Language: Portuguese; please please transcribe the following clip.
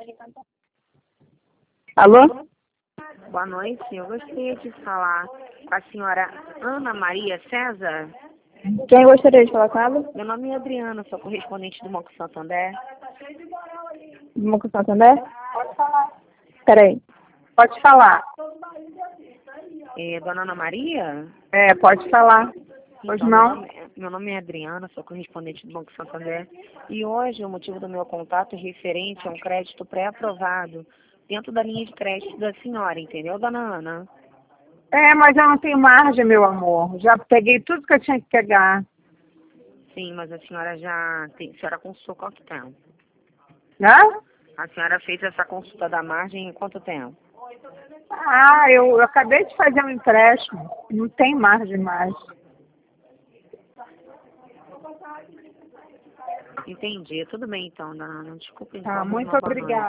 Alô? Boa noite, eu gostaria de falar com a senhora Ana Maria César. Quem gostaria de falar com ela? Meu nome é Adriana, sou correspondente do Banco Santander. Do Banco Santander? Pode falar. Peraí. Pode falar. Dona Ana Maria? Pode falar. Pois Então, não? meu nome é Adriana, sou correspondente do Banco Santander. E hoje o motivo do meu contato é referente a um crédito pré-aprovado dentro da linha de crédito da senhora, entendeu, dona Ana? Mas eu não tenho margem, meu amor. Já peguei tudo que eu tinha que pegar. Sim, mas a senhora já tem, a senhora consultou quanto tempo? Hã? A senhora fez essa consulta da margem em quanto tempo? Eu acabei de fazer um empréstimo. Não tem margem mais. Entendi. Tudo bem então, dona Ana. Desculpa Tá, então. muito Uma boa noite. obrigada.